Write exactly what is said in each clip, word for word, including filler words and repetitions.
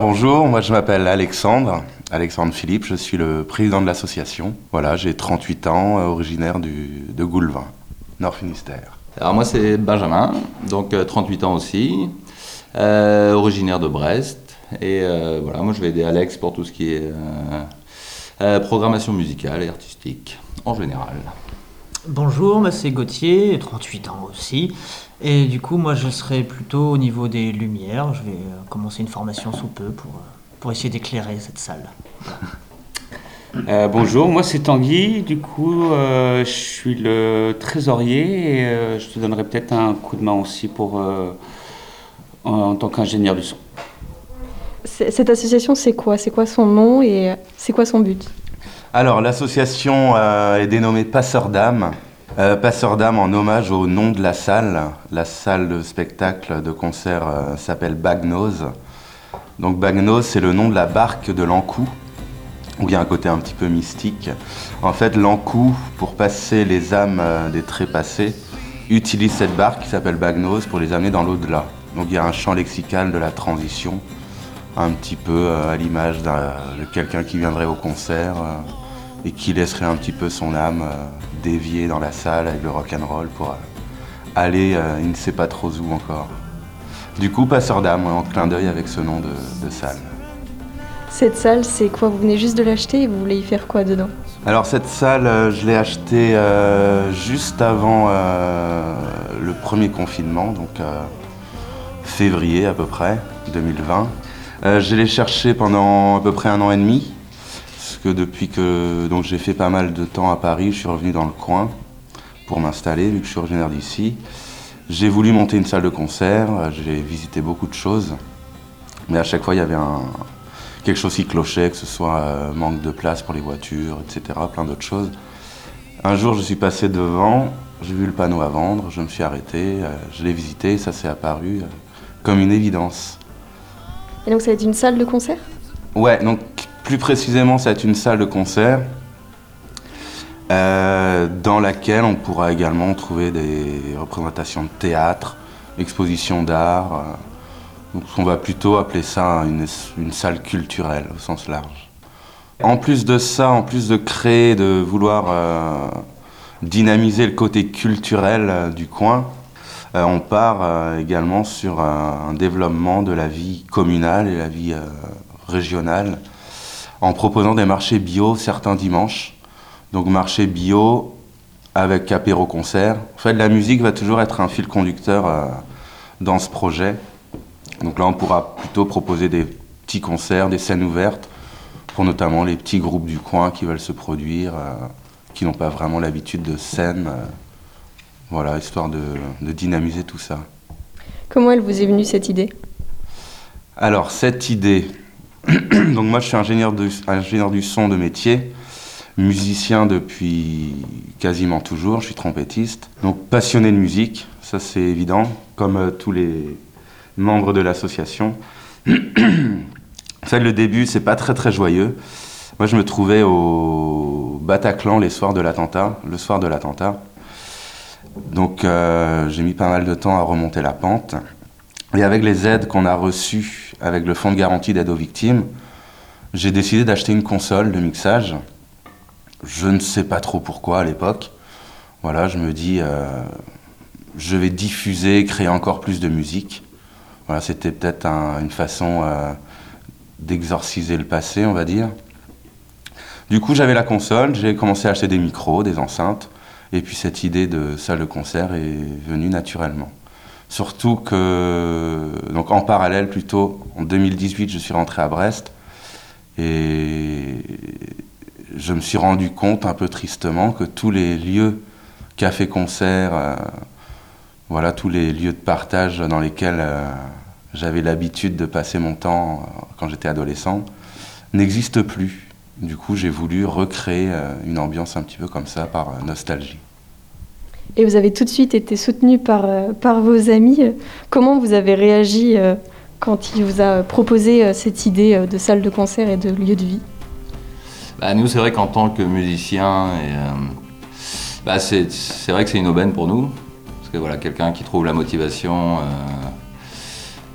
Bonjour, moi je m'appelle Alexandre, Alexandre Philippe, je suis le président de l'association. Voilà, j'ai trente-huit ans, euh, originaire du, de Goulevin, Nord Finistère. Alors moi c'est Benjamin, donc euh, trente-huit ans aussi, euh, originaire de Brest. Et euh, voilà, moi je vais aider Alex pour tout ce qui est euh, euh, programmation musicale et artistique en général. Bonjour, moi c'est Gauthier, trente-huit ans aussi. Et du coup, moi je serai plutôt au niveau des lumières. Je vais euh, commencer une formation sous peu pour, euh, pour essayer d'éclairer cette salle. Euh, bonjour, moi c'est Tanguy, du coup euh, je suis le trésorier et euh, je te donnerai peut-être un coup de main aussi pour, euh, en, en tant qu'ingénieur du son. Cette association, c'est quoi? C'est quoi son nom et c'est quoi son but? Alors l'association euh, est dénommée Passeurs d'âme. Euh, Passeurs d'âme en hommage au nom de la salle. La salle de spectacle de concert euh, s'appelle Bagnose. Donc Bagnose, c'est le nom de la barque de l'Ankou, où il y a un côté un petit peu mystique. En fait, l'Ankou, pour passer les âmes euh, des trépassés, utilise cette barque qui s'appelle Bagnose pour les amener dans l'au-delà. Donc il y a un champ lexical de la transition, un petit peu euh, à l'image d'un- de quelqu'un qui viendrait au concert euh, et qui laisserait un petit peu son âme euh, déviée dans la salle avec le rock'n'roll pour euh, aller, euh, il ne sait pas trop où encore. Du coup, Passeur d'âme, en clin d'œil avec ce nom de, de salle. Cette salle, c'est quoi? Vous venez juste de l'acheter et vous voulez y faire quoi dedans? Alors cette salle, euh, je l'ai achetée euh, juste avant euh, le premier confinement, donc euh, février à peu près, deux mille vingt. Euh, je l'ai cherchée pendant à peu près un an et demi, parce que depuis que donc, j'ai fait pas mal de temps à Paris, je suis revenu dans le coin pour m'installer, vu que je suis originaire d'ici. J'ai voulu monter une salle de concert, euh, j'ai visité beaucoup de choses, mais à chaque fois il y avait un, quelque chose qui clochait, que ce soit euh, manque de place pour les voitures, et cetera, plein d'autres choses. Un jour, je suis passé devant, j'ai vu le panneau à vendre, je me suis arrêté, euh, je l'ai visité, et ça s'est apparu euh, comme une évidence. Et donc ça va être une salle de concert? Ouais, donc plus précisément, ça va être une salle de concert euh, dans laquelle on pourra également trouver des représentations de théâtre, expositions d'art. euh, donc on va plutôt appeler ça une, une salle culturelle au sens large. En plus de ça, en plus de créer, de vouloir euh, dynamiser le côté culturel euh, du coin, euh, on part euh, également sur un, un développement de la vie communale et la vie euh, régionale en proposant des marchés bio certains dimanches. Donc marché bio avec apéro-concert. En fait, la musique va toujours être un fil conducteur euh, dans ce projet. Donc là, on pourra plutôt proposer des petits concerts, des scènes ouvertes, pour notamment les petits groupes du coin qui veulent se produire, euh, qui n'ont pas vraiment l'habitude de scène. euh, voilà, histoire de, de dynamiser tout ça. Comment elle vous est venue cette idée? Alors, cette idée, donc moi je suis ingénieur, de, ingénieur du son de métier, musicien depuis quasiment toujours, je suis trompettiste, donc passionné de musique, ça c'est évident, comme euh, tous les membres de l'association. En fait, le début, c'est pas très très joyeux. Moi, je me trouvais au Bataclan les soirs de l'attentat, le soir de l'attentat. Donc, euh, j'ai mis pas mal de temps à remonter la pente. Et avec les aides qu'on a reçues avec le fonds de garantie d'aide aux victimes, j'ai décidé d'acheter une console de mixage. Je ne sais pas trop pourquoi à l'époque. Voilà, je me dis, euh, je vais diffuser, créer encore plus de musique. Voilà, c'était peut-être un, une façon euh, d'exorciser le passé, on va dire. Du coup, j'avais la console, j'ai commencé à acheter des micros, des enceintes, et puis cette idée de salle de concert est venue naturellement. Surtout que, donc en parallèle plutôt, en deux mille dix-huit, je suis rentré à Brest, et je me suis rendu compte un peu tristement que tous les lieux, cafés-concerts, euh, voilà, tous les lieux de partage dans lesquels euh, j'avais l'habitude de passer mon temps euh, quand j'étais adolescent, n'existent plus. Du coup, j'ai voulu recréer euh, une ambiance un petit peu comme ça, par euh, nostalgie. Et vous avez tout de suite été soutenu par, euh, par vos amis. Comment vous avez réagi euh, quand il vous a proposé euh, cette idée euh, de salle de concert et de lieu de vie? Bah, nous, c'est vrai qu'en tant que musiciens, et, euh, bah, c'est, c'est vrai que c'est une aubaine pour nous. Parce que voilà, quelqu'un qui trouve la motivation, euh,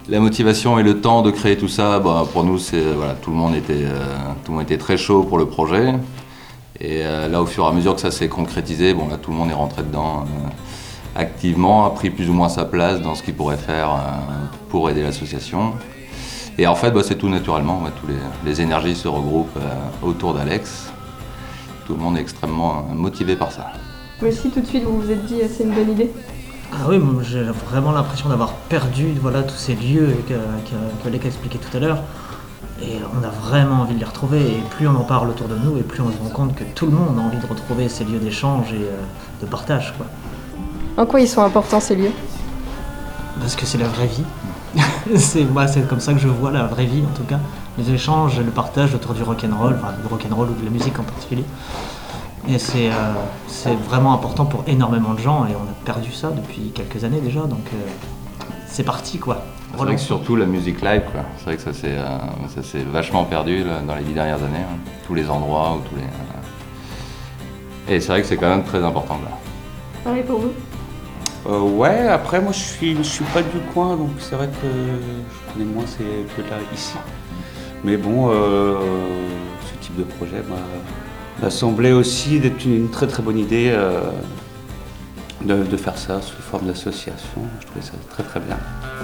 La motivation et le temps de créer tout ça, bah, pour nous, c'est, voilà, tout, le monde était, euh, tout le monde était très chaud pour le projet. Et euh, là, au fur et à mesure que ça s'est concrétisé, bon, là, tout le monde est rentré dedans euh, activement, a pris plus ou moins sa place dans ce qu'il pourrait faire euh, pour aider l'association. Et en fait, bah, c'est tout naturellement, ouais, tous les, les énergies se regroupent euh, autour d'Alex. Tout le monde est extrêmement motivé par ça. Vous aussi, tout de suite, vous vous êtes dit, c'est une bonne idée? Ah oui, moi, j'ai vraiment l'impression d'avoir perdu voilà, tous ces lieux que, que, que Alec a expliqué tout à l'heure. Et on a vraiment envie de les retrouver. Et plus on en parle autour de nous, et plus on se rend compte que tout le monde a envie de retrouver ces lieux d'échange et euh, de partage, quoi. En quoi ils sont importants, ces lieux? Parce que c'est la vraie vie. c'est, bah, c'est comme ça que je vois la vraie vie, en tout cas. Les échanges et le partage autour du rock'n'roll, enfin du rock'n'roll ou de la musique en particulier. Et c'est, euh, c'est vraiment important pour énormément de gens, et on a perdu ça depuis quelques années déjà, donc euh, c'est parti, quoi. C'est vrai que surtout la musique live, quoi. C'est vrai que ça s'est, euh, ça s'est vachement perdu là, dans les dix dernières années, hein. Tous les endroits, ou tous les... Euh... Et c'est vrai que c'est quand même très important, là. Pareil pour vous? Euh, ouais, après moi je suis, je suis pas du coin, donc c'est vrai que je connais moins ces lieux-là ici. Mais bon, euh, ce type de projet m'a, m'a semblé aussi d'être une, une très très bonne idée euh, de, de faire ça sous forme d'association. Je trouvais ça très très bien.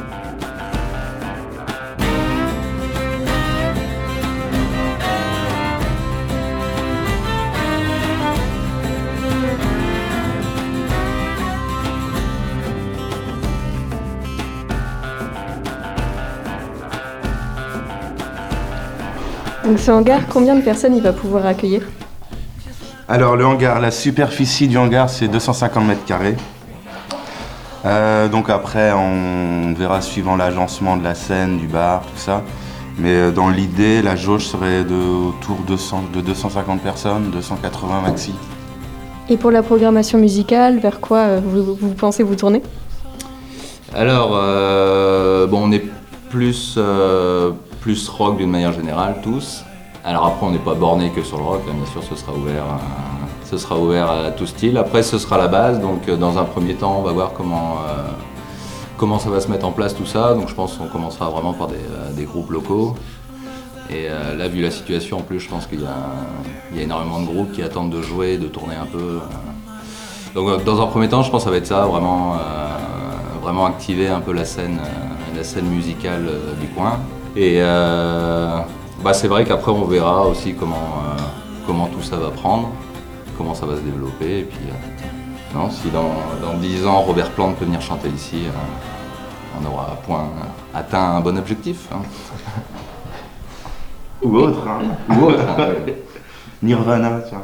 Donc ce hangar, combien de personnes il va pouvoir accueillir? Alors le hangar, la superficie du hangar, c'est deux cent cinquante mètres carrés. Euh, donc après, on verra suivant l'agencement de la scène, du bar, tout ça. Mais dans l'idée, la jauge serait de, autour de, cent, de deux cent cinquante personnes, deux cent quatre-vingts maxi. Et pour la programmation musicale, vers quoi vous, vous pensez vous tourner? Alors, euh, bon, on est plus... Euh, plus rock d'une manière générale, tous. Alors après, on n'est pas borné que sur le rock, hein, bien sûr, ce sera ouvert, euh, ce sera ouvert à tout style. Après, ce sera la base, donc euh, dans un premier temps, on va voir comment, euh, comment ça va se mettre en place tout ça. Donc je pense qu'on commencera vraiment par des, euh, des groupes locaux. Et euh, là, vu la situation, en plus, je pense qu'il y a, il y a énormément de groupes qui attendent de jouer, de tourner un peu. Euh. Donc euh, dans un premier temps, je pense que ça va être ça, vraiment, euh, vraiment activer un peu la scène, euh, la scène musicale euh, du coin. Et euh, bah c'est vrai qu'après on verra aussi comment, euh, comment tout ça va prendre, comment ça va se développer. Et puis, euh, non, si dans, dans dix ans Robert Plant peut venir chanter ici, euh, on aura à point atteint un bon objectif. Hein. Ou autre, hein. Ou autre. Hein, oui. Nirvana, tiens.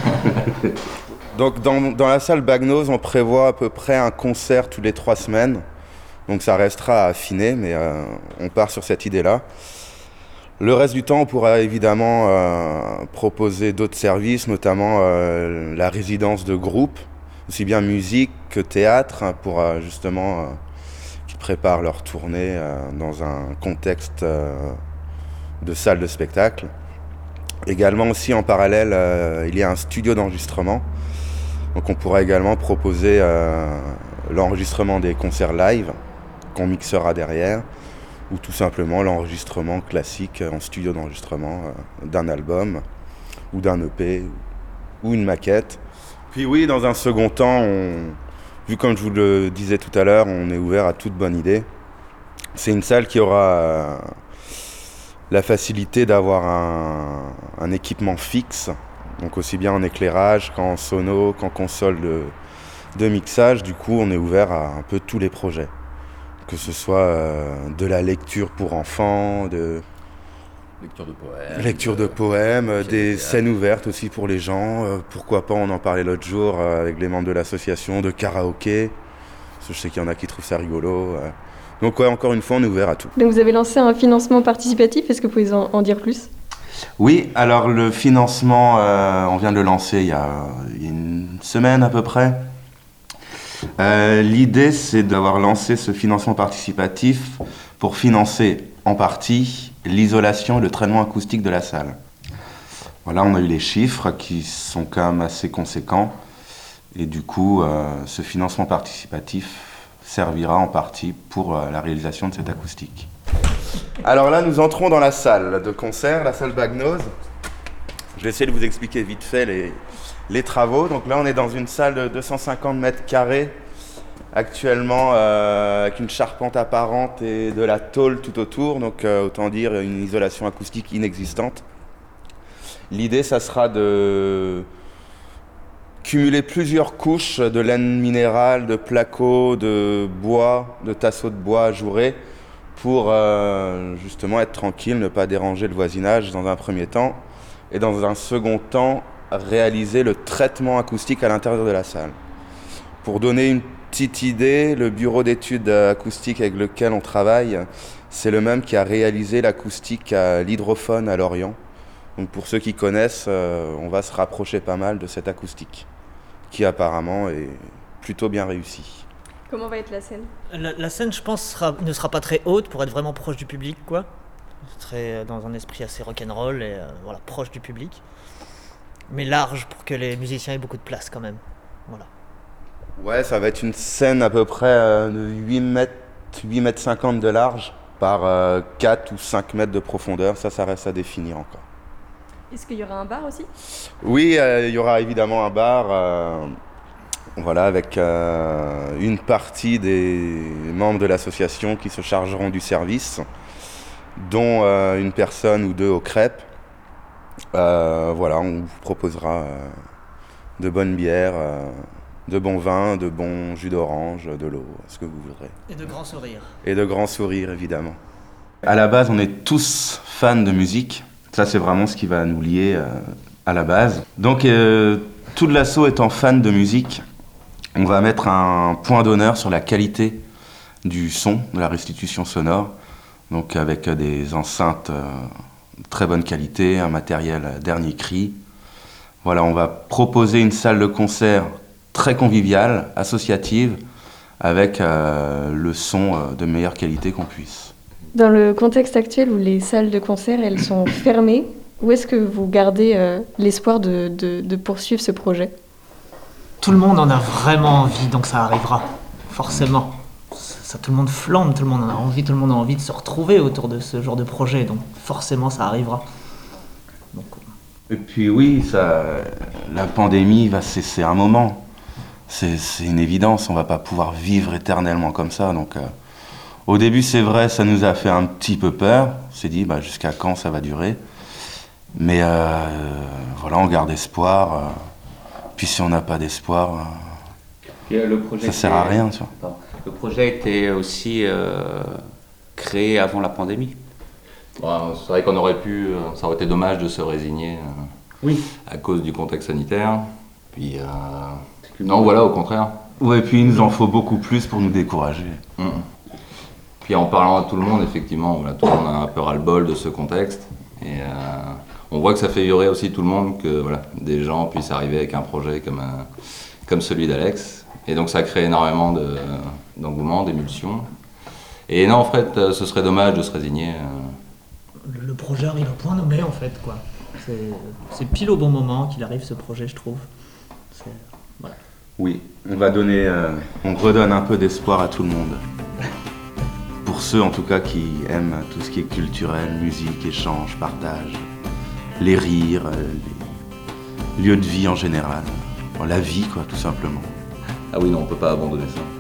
Donc dans, dans la salle Bagnos, on prévoit à peu près un concert tous les trois semaines. Donc ça restera à affiner, mais euh, on part sur cette idée-là. Le reste du temps, on pourra évidemment euh, proposer d'autres services, notamment euh, la résidence de groupe, aussi bien musique que théâtre, hein, pour euh, justement euh, qu'ils préparent leur tournée euh, dans un contexte euh, de salle de spectacle. Également aussi en parallèle, euh, il y a un studio d'enregistrement. Donc on pourra également proposer euh, l'enregistrement des concerts live qu'on mixera derrière, ou tout simplement l'enregistrement classique en studio d'enregistrement euh, d'un album, ou d'un E P, ou une maquette. Puis oui, dans un second temps, on, vu comme je vous le disais tout à l'heure, on est ouvert à toute bonne idée. C'est une salle qui aura euh, la facilité d'avoir un, un équipement fixe, donc aussi bien en éclairage qu'en sono, qu'en console de, de mixage. Du coup, on est ouvert à un peu tous les projets. Que ce soit euh, de la lecture pour enfants, de lecture de poèmes, lecture de poèmes euh, des scènes ouvertes aussi pour les gens. Euh, pourquoi pas, on en parlait l'autre jour euh, avec les membres de l'association, de karaoké. Parce que je sais qu'il y en a qui trouvent ça rigolo. Euh. Donc ouais, encore une fois, on est ouvert à tout. Donc vous avez lancé un financement participatif, est-ce que vous pouvez en, en dire plus? Oui, alors le financement, euh, on vient de le lancer il y a une semaine à peu près. Euh, l'idée, c'est d'avoir lancé ce financement participatif pour financer en partie l'isolation et le traitement acoustique de la salle. Voilà, on a eu les chiffres qui sont quand même assez conséquents. Et du coup, euh, ce financement participatif, servira en partie pour euh, la réalisation de cette acoustique. Alors là, nous entrons dans la salle de concert, la salle Bagnose. Je vais essayer de vous expliquer vite fait les, les travaux. Donc là, on est dans une salle de deux cent cinquante mètres carrés, actuellement euh, avec une charpente apparente et de la tôle tout autour. Donc euh, autant dire une isolation acoustique inexistante. L'idée, ça sera de cumuler plusieurs couches de laine minérale, de placo, de bois, de tasseaux de bois ajourés pour euh, justement être tranquille, ne pas déranger le voisinage dans un premier temps et dans un second temps réaliser le traitement acoustique à l'intérieur de la salle. Pour donner une petite idée, le bureau d'études acoustiques avec lequel on travaille, c'est le même qui a réalisé l'acoustique à l'hydrophone à Lorient. Donc pour ceux qui connaissent, euh, on va se rapprocher pas mal de cette acoustique qui apparemment est plutôt bien réussie. Comment va être la scène ? La, la scène, je pense, sera, ne sera pas très haute pour être vraiment proche du public, quoi. Très dans un esprit assez rock'n'roll et euh, voilà, proche du public. Mais large pour que les musiciens aient beaucoup de place quand même. Voilà. Ouais, ça va être une scène à peu près euh, de huit mètres, huit mètres cinquante de large par euh, quatre ou cinq mètres de profondeur. Ça, ça reste à définir encore. Est-ce qu'il y aura un bar aussi ? Oui, euh, il y aura évidemment un bar. Euh, Voilà, avec euh, une partie des membres de l'association qui se chargeront du service, dont euh, une personne ou deux aux crêpes. Euh, voilà, on vous proposera euh, de bonnes bières, euh, de bons vins, de bons jus d'orange, de l'eau, ce que vous voudrez. Et de grands sourires. Et de grands sourires, évidemment. À la base, on est tous fans de musique. Ça, c'est vraiment ce qui va nous lier euh, à la base. Donc, euh, tout l'asso étant fan de musique, on va mettre un point d'honneur sur la qualité du son, de la restitution sonore, donc avec des enceintes euh, de très bonne qualité, un matériel dernier cri. Voilà, on va proposer une salle de concert très conviviale, associative, avec euh, le son euh, de meilleure qualité qu'on puisse. Dans le contexte actuel où les salles de concert elles sont fermées, où est-ce que vous gardez euh, l'espoir de, de, de poursuivre ce projet ? Tout le monde en a vraiment envie, donc ça arrivera, forcément. Ça, tout le monde flambe, tout le monde en a envie, tout le monde a envie de se retrouver autour de ce genre de projet, donc forcément ça arrivera. Donc, Et puis oui, ça, la pandémie va cesser un moment. C'est, c'est une évidence, on va pas pouvoir vivre éternellement comme ça. Donc, euh, au début, c'est vrai, ça nous a fait un petit peu peur. On s'est dit, bah, jusqu'à quand ça va durer ? Mais euh, voilà, on garde espoir. Euh, Puis si on n'a pas d'espoir, Et, euh, le projet ça sert à rien. Tu vois. Le projet était aussi euh, créé avant la pandémie. Bon, c'est vrai qu'on aurait pu, euh, ça aurait été dommage de se résigner euh, Oui. à cause du contexte sanitaire. Puis, euh, non, voilà, au contraire. Ouais, et puis il nous en faut beaucoup plus pour nous décourager. Mmh. Puis en parlant à tout le monde, effectivement, voilà, tout le monde a un peu ras-le-bol de ce contexte. Et euh, on voit que ça fait vibrer aussi tout le monde que voilà, des gens puissent arriver avec un projet comme, un, comme celui d'Alex. Et donc ça crée énormément de, d'engouement, d'émulsion. Et non, en fait, ce serait dommage de se résigner. le, le projet arrive à point nommé, en fait, quoi. C'est, c'est pile au bon moment qu'il arrive, ce projet, je trouve. C'est, voilà. Oui, on va donner, euh, on redonne un peu d'espoir à tout le monde. Pour ceux, en tout cas, qui aiment tout ce qui est culturel, musique, échange, partage, les rires, euh, les lieux de vie en général. Bon, la vie, quoi, tout simplement. Ah oui, non, on peut pas abandonner ça.